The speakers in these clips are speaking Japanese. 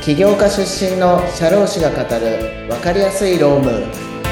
起業家出身の社労士が語る分かりやすい労務。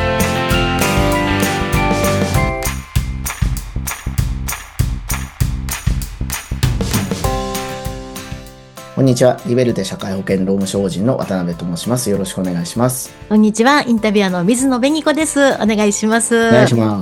こんにちは。リベルテ社会保険労務士法人の渡辺と申します。よろしくお願いします。 こんにちは。インタビュアーの水野紅子です。お願いします。 お願いします。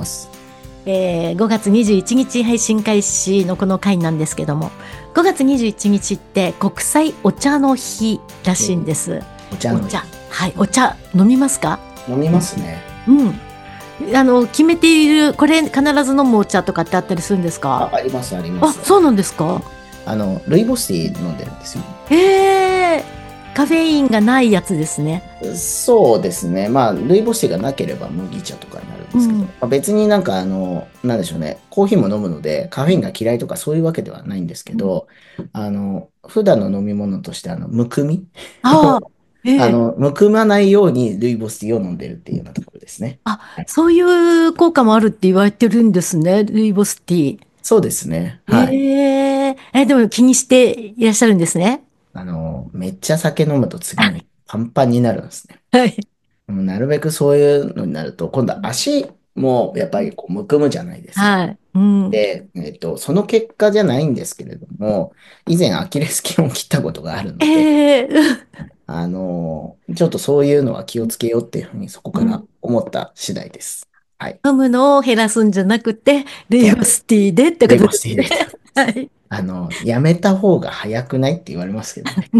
5月21日配信開始のこの回なんですけども、5月21日って国際お茶の日らしいんです。 お茶の日。 はい、お茶飲みますか？ 飲みますね。 決めている、これ必ず飲むお茶とかってあったりするんですか？ あります、ありまあ、 す。 そうなんですか？ ルイボスティー飲んでるんですよ。 カフェインがないやつですね。 そうですね。ルイボスティーがなければ麦茶とかになるんですけど、別になんでしょうね。コーヒーも飲むので、カフェインが嫌いとかそういうわけではないんですけど、普段の飲み物として、むくみああ、 むくまないようにルイボスティーを飲んでるっていうようなところですね。はい、 そういう効果もあるって言われてるんですね、ルイボスティー。 そうですね。はい。 でも気にしていらっしゃるんですね。 めっちゃ酒飲むと次の日パンパンになるんですね。 はい。 なるべくそういうのになると、今度は足もやっぱりこうむくむじゃないですか。 はい。うん。 で、その結果じゃないんですけれども、以前アキレス腱を切ったことがあるので、 えー、 ちょっとそういうのは気をつけようっていうふうにそこからうん、 思った次第です。はい。 飲むのを減らすんじゃなくて、ルそうなんです。 イボスティーでってこレゴとですね。 スティーで。 はい。 やめた方が早くないって言われますけどね。 うん。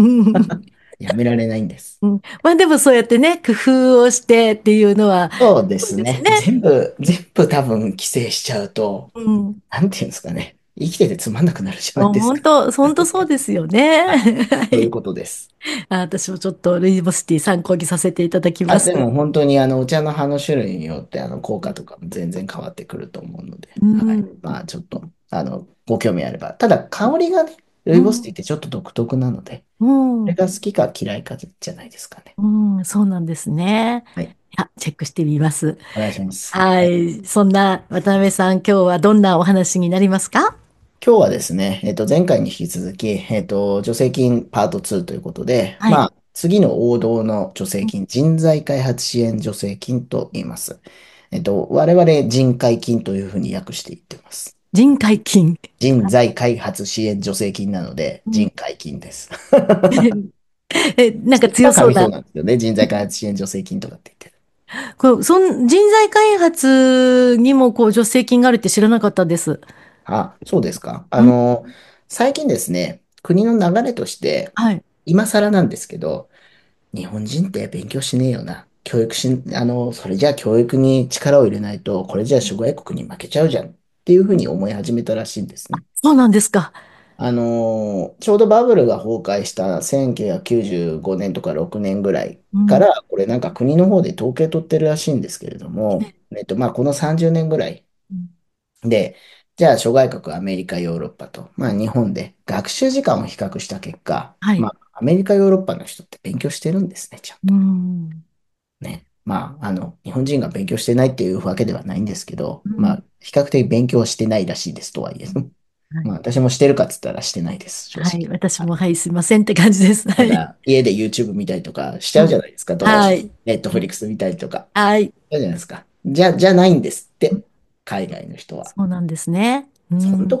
やめられないんです。 うん、まあでもそうやってね、工夫をしてっていうのは、 そうでそうすね。 ですね。 全部多分規制しちゃうと、 うん。 なんていうんですかね。生きててつまんなくなるじゃないですか。 本当そうですよね。 はい。 はそういうい。 ことです。 私もちょっとルイボスティー参考にさせていただきまです。 も本当にお茶の葉の種類によって効果とかも全然変わってくると思うので、 うはい。 ん。 ちょっと、ご興味あれば。ただ、香りがね、ルイボスティーうん。 ってちょっと独特なので、 うん。 これが好きか嫌いかじゃないですかね。 うん、そうなんですね。 はい。 チェックしてみます。 お願いします。はい。 はい。そんな渡辺さん、今日はどんなお話になりますか？ 今日はですね、前回に引き続き、助成金パート2ということで、 はい。 次の王道の助成金、人材開発支援助成金と言います。我々人海金というふうに訳していってます。 人海筋。 人材開発支援助成金なので、 うん。 人海金です。 なんか強が噛みそうそうな。 なんですよね。人材開発支援助成金とかって言って。 人材開発にも助成金があるって知らなかったです。 あ、そうですか。 うん。 最近ですね、国の流れとして、 はい。 今更なんですけど、日本人って勉強しねえよな。教育し、それじゃあ教育に力を入れないと、これじゃあ諸外国に負けちゃうじゃんっていうふうに思い始めたらしいんですね。 そうなんですか。 ちょうどバブルが崩壊した1995年とか6年ぐらいうん。 から、これなんか国の方で統計取ってるらしいんですけれども、この30年ぐらいうん。 で、じゃあ諸外国、アメリカ、ヨーロッパと、日本で学習時間を比較した結果、 はい。 アメリカ、ヨーロッパの人って勉強してるんですね、ちゃんうと。 ん。 ね。日本人が勉強してないっていうわけではないんですけど、 うん。 比較的勉強はしてないらしいですとはいえ。 はい。 私もしてるかっつったらしてないです、正はい。 直。 私も、はい、すいませんって感じです。はい。 ただ、家で YouTube 見たりとかしちゃうじゃうん。 ないですか、どうしても。 はい。 Netflix 見たりとか。 はい。 そうじゃないですか。じゃないんですって、海外の人は。 そうなんですね。うん。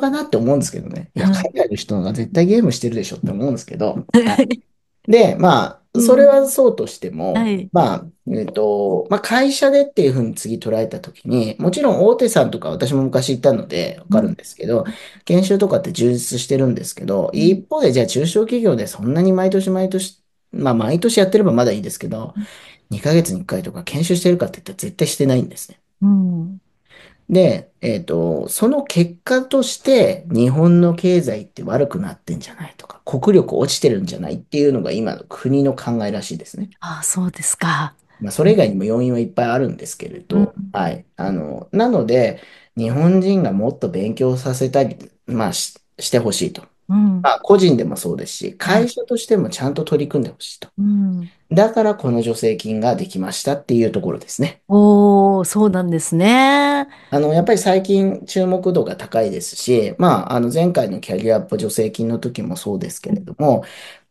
本当かなって思うんですけどね。いや、 はい。 海外の人が絶対ゲームしてるでしょって思うんですけど。はい。で、それうん。 はそうとしても、 はい。 会社でっていうふうに次捉えたときに、もちろん大手さんとか私も昔行ったのでわかるんうん。 ですけど、研修とかって充実してるんですけど、 うん。 一方でじゃあ中小企業でそんなに毎年毎年、毎年やってればまだいいですけど、2ヶ月に1回とか研修してるかって言ったら絶対してないんですね。 うん。 で、その結果として、日本の経済って悪くなってんじゃないとか、国力落ちてるんじゃないっていうのが今の国の考えらしいですね。 ああ、そうですか。 それ以外にも要因はいっぱいあるんですけれうん。 ど、はい。なので、日本人がもっと勉強させたり、してほしいと。 うん。 個人でもそうですし、 はい。 会社としてもちゃんと取り組んでほしいと。 うん。 だからこの助成金ができましたっていうところですね。 おー、そうなんですね。 やっぱり最近注目度が高いですし、前回のキャリアアップ助成金の時もそうですけれども、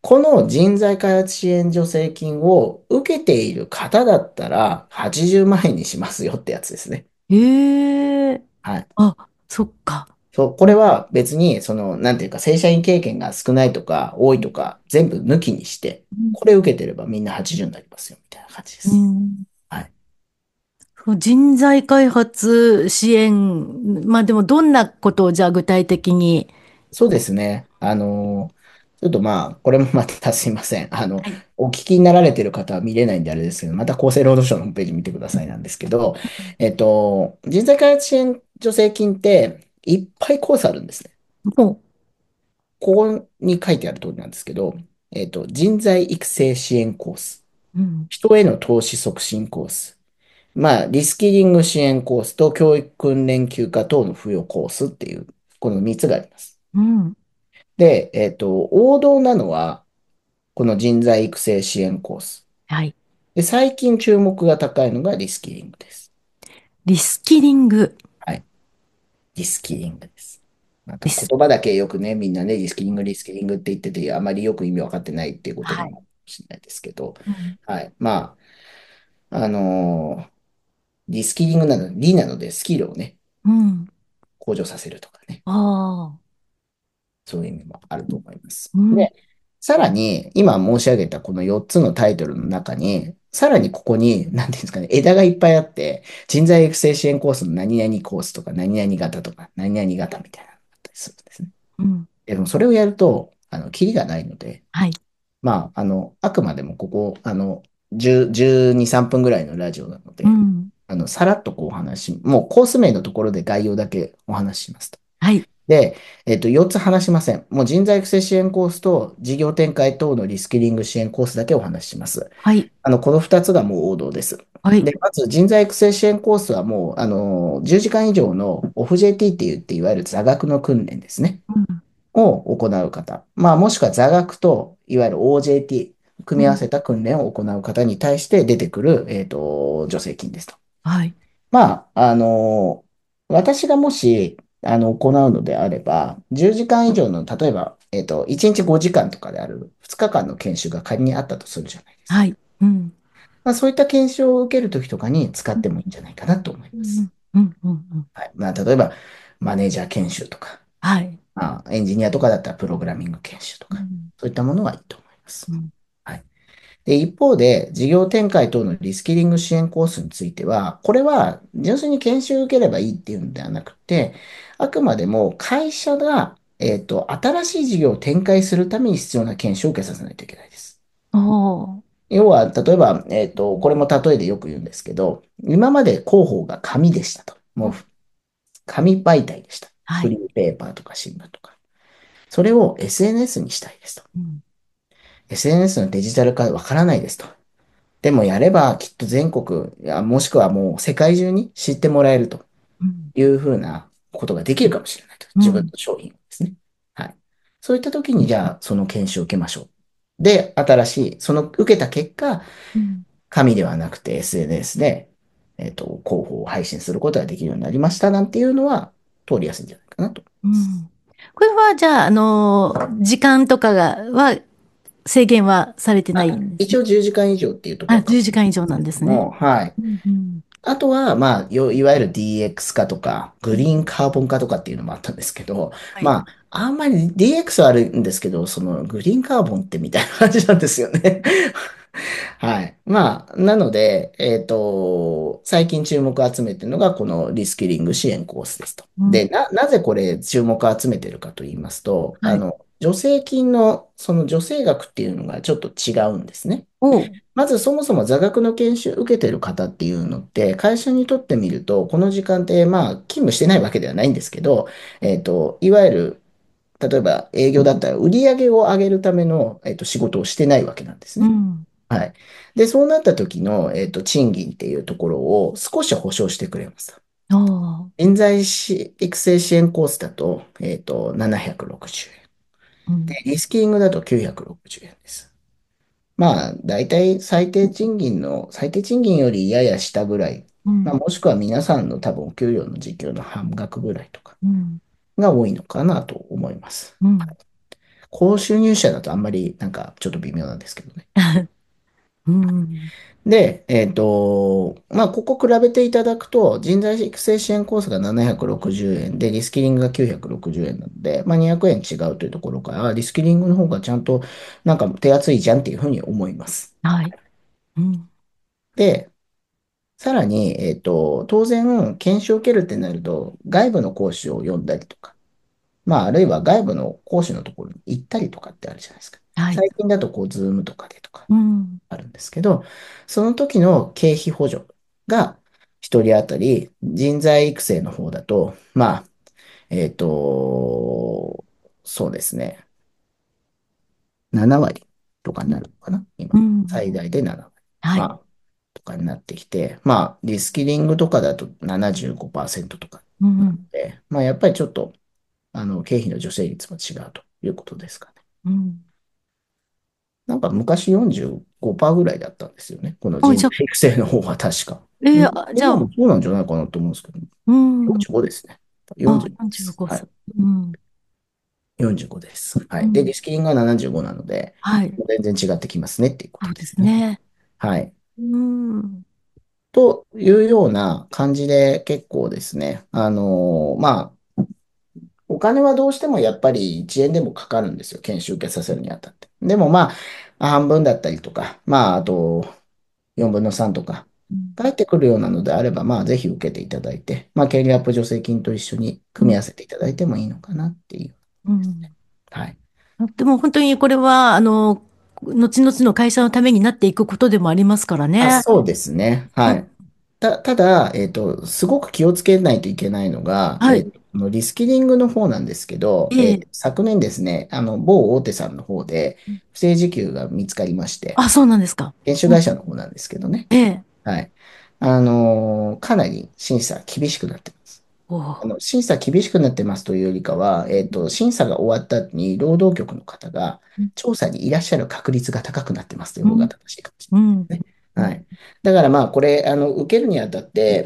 この人材開発支援助成金を受けている方だったら80万円にしますよってやつですね。 ええ、 はい。 あ、そっか。 そう、これは別に、なんていうか、正社員経験が少ないとか、多いとか、全部抜きにして、これ受けてればみんな80になりますよ、みたいな感じでうす。 ん。 はい。 人材開発支援、まあでもどんなことをじゃあ具体的に。 そうですね。ちょっとまあ、これもまたすいません。 はい。 お聞きになられてる方は見れないんであれですけど、また厚生労働省のホームページ見てくださいなんですけど、人材開発支援助成金っていっぱいコースあるんですね。 もここに書いてある通りなんですけど、人材育成支援コース、 う、うん、 人への投資促進コース、まあ、リスキリング支援コースと教育訓練休暇等の付与コースっていう、この3つがあります。 うん、 で、王道なのは、この人材育成支援コース。 はい。 で、最近注目が高いのがリスキリングです。 リスキリング。 はい。リスキリングです。なんリス、 か言葉だけよくね、みんなね、リスキリング、リスキリングって言ってて、あまりよく意味わかってないっていうことはい。 もあるかもしれないですけど、 うん、 はい。まあ、リスキリングなの、リなのでスキルをね、 うん、 向上させるとかね。 ああ、 そういう意味もあると思います。 うん、 で、さらに、今申し上げたこの4つのタイトルの中に、さらにここに、なんていうんですかね、枝がいっぱいあって、人材育成支援コースの何々コースとか、何々型とか、何々型みたいなのがあったりするんですね。 うん、 でもそれをやると、キリがないので、 はい。 まあ、あくまでもここ、10、12、3分ぐらいのラジオなので、 うん、 さらっとこうお話もうコース名のところで概要だけお話ししますと。 はい。 で、4つ話しません。もう人材育成支援コースと事業展開等のリスキリング支援コースだけお話しします。 はい。 この2つがもう王道です。 はい。 で、まず人材育成支援コースはもう、10時間以上の OFJT って言って、いわゆる座学の訓練ですね。 うん、 を行う方。まあ、もしくは座学と、いわゆる OJT、組うん、 み合わせた訓練を行う方に対して出てくる、助成金ですと。 はい。 まあ、私がもし、行うのであれば、10時間以上の、例えば、1日5時間とかである2日間の研修が仮にあったとするじゃないですか。 はい。うん、 まあ、そういった研修を受けるときとかに使うん、 ってもいいんじゃないかなと思います。 うん、うん、うん。うん、 はい。まあ、例えば、マネージャー研修とか、 はい。 まあ、エンジニアとかだったらプログラミング研修とか、 うん、 そういったものはいいと思います。 うん、 はい。で、一方で、事業展開等のリスキリング支援コースについては、これは純粋に研修を受ければいいっていうんではなくて、あくまでも会社が、新しい事業を展開するために必要な研修を受けさせないといけないです。 おー、 要は、例えば、これも例えでよく言うんですけど、今まで広報が紙でしたと。もう紙媒体でした。 はい。 フリーペーパーとか新聞とか。それを SNS にしたいですと。 うん、 SNS のデジタル化わからないですと。でもやればきっと全国、もしくはもう世界中に知ってもらえるとうん、 いうふうなことができるかもしれないと。自分のうん、 商品をですね。はい。そういった時にじゃあその研修を受けましょう。で、新しい、その受けた結果、 うん。 紙ではなくて SNS で、広報を配信することができるようになりましたなんていうのは通りやすいんじゃないかなと思います。 うん、これは、じゃあ、時間とかは制限はされてないんですね。 一応10時間以上っていうところあ、 は 10時間以上なんですけですね。 ども、はい。 うん、うん。 あとは、まあ、いわゆる DX 化とか、グリーンカーボン化とかっていうのもあったんですけど、 はい。 まあ、あんまり DX はあるんですけど、そのグリーンカーボンってみたいな感じなんですよね。はい。まあ、なので、最近注目を集めているのが、このリスキリング支援コースですと。 うん。 で、なぜこれ注目を集めているかと言いますと、 はい。 助成金のその助成額っていうのがちょっと違うんですね。 おう。 まずそもそも座学の研修受けてる方っていうのって、会社にとってみると、この時間ってまあ勤務してないわけではないんですけど、いわゆる、例えば営業だったら売り上げを上げるための、仕事をしてないわけなんですね。 うん。 はい。で、そうなった時の、賃金っていうところを少し保証してくれます。 おう。 人材育成支援コースだと、760円。 うん。 で、リスキリングだと960円です。まあ、大体最低賃金よりやや下ぐらい。まあ、 うん。 もしくは皆さんの多分お給料の時給の半額ぐらいとかうん。 が多いのかなと思います。 うん。 高収入者だとあんまりなんかちょっと微妙なんですけどね。 うん。 で、まあ、ここ比べていただくと、人材育成支援コースが760円で、リスキリングが960円なので、まあ、200円違うというところから、リスキリングの方がちゃんとなんか手厚いじゃんっていうふうに思います。 はい。うん。 で、さらに、当然、研修を受けるってなると、外部の講師を呼んだりとか、まあ、あるいは外部の講師のところに行ったりとかってあるじゃないですか。 はい。 最近だと、こう、ズームとかでとかうん。 あるんですけど、その時の経費補助が、一人当たり人材育成の方だと、まあ、そうですね、7割とかになるのかな、今。 うん。 最大で7割。 はい。 まあ、とかになってきて、まあ、リスキリングとかだと75%とかうん。 で、まあ、やっぱりちょっと、経費の助成率も違うということですかね。 うん。 なんか昔45%ぐらいだったんですよね。このあ、 人材じゃあ、 育成の方は確か。 じゃあ、 今もそうなんじゃないかなと思うんですけど、 うん。 45ですね。 あ、 45です。 45 はい。 歳。うん。 45です。はい。で、 うん。 リスキリングが75なので、 はい。 全然違ってきますねっていうこそうでとですね。 すね。 はい。 うん。 というような感じで結構ですね、まあ、お金はどうしてもやっぱり1円でもかかるんですよ。研修受けさせるにあたって。でもまあ、半分だったりとか、まあ、あと4分の3とか、返ってくるようなのであれば、まあ、ぜひ受けていただいて、まあ、キャリアアップ助成金と一緒にうん。 組み合わせていただいてもいいのかなっていうですね。 うん。 はい。 でも本当にこれは、後々の会社のためになっていくことでもありますからあ、 ね。 そうですね。 うん。 はい。ただ、すごく気をつけないといけないのが、 はい。 このリスキリングの方なんですけど、 ええ。 昨年ですね、某大手さんの方で不正受給が見つかりまして、 あ、そうなんですか。 研修うん。 会社の方なんですけどね。 ええ。 はい。かなり審査厳しくなってます。 おー。 審査厳しくなってますというよりかは、審査が終わった後に労働局の方が調査にいらっしゃる確率が高くなってますという方がうん。 正しいかもしうん。 れないですね。 うん。 はい。だからまあ、これ、受けるにあたって、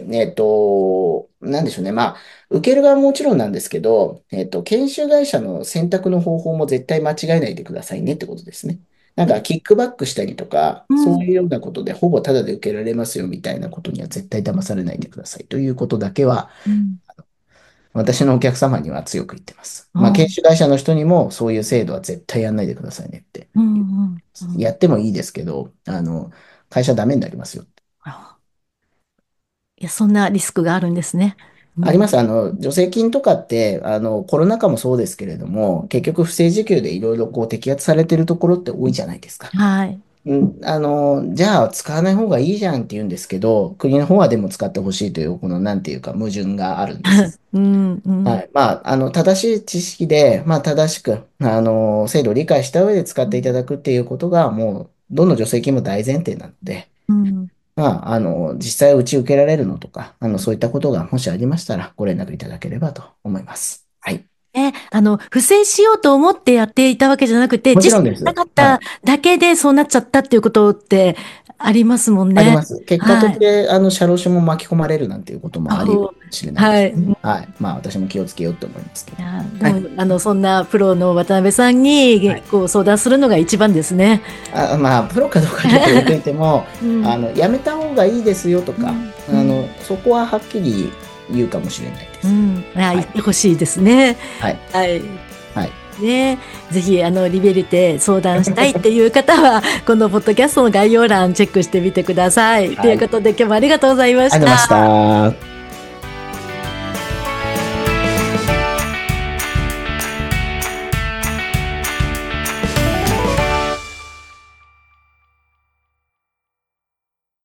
なんでしょうね。まあ、受ける側ももちろんなんですけど、研修会社の選択の方法も絶対間違えないでくださいねってことですね。なんか、キックバックしたりとか、 うん。 そういうようなことで、ほぼタダで受けられますよみたいなことには絶対騙されないでくださいということだけは、 うん。 私のお客様には強く言ってます。まあ、研うん。 修会社の人にもそういう制度は絶対やんないでくださいねってう言う。 ん。うん。 やってもいいですけど、会社ダメになりますよ。 あ、いや、そんなリスクがあるんですね。うん。 あります。助成金とかって、コロナ禍もそうですけれども、結局不正受給でいろいろこう摘発されてるところって多いじゃないですか。 はい。 じゃあ使わない方がいいじゃんって言うんですけど、国の方はでも使ってほしいという、このなんていうか矛盾があるんです。 うん。うん。 はい。まあ、正しい知識で、まあ、正しく、制度を理解した上で使っていただくっていうことが、もう、どの助成金も大前提なので、 うん。 まあ、実際うち受けられるのとか、そういったことがもしありましたら、ご連絡いただければと思います。はい。 不正しようと思ってやっていたわけじゃなくて、 もち知識がなろんです。 かったはい。 だけでそうなっちゃったっていうことってありますもんね。 あります。結果はい。 として、社労士も巻き込まれるなんていうこともあり得るお、 かもしれないではい。 すね。はい。まあ、私も気をつけようと思いますけど。 いや、でも、 はい。 そんなプロの渡辺さんに、 はい。 こう、相談するのが一番ですね。 まあ、プロかどうかちょっと置いといても、 うん。 やめた方がいいですよとか、 うん。うん。 そこははっきり言うかもしれないです。 うん。あ、 はい。 言ってほしいですね。 はい。 はい。 はい。 ね、ぜひ、リベリテ相談したいっていう方は、このポッドキャストの概要欄チェックしてみてください。といはい。 うことで、今日もありがとうございまありがとうございましした。 た。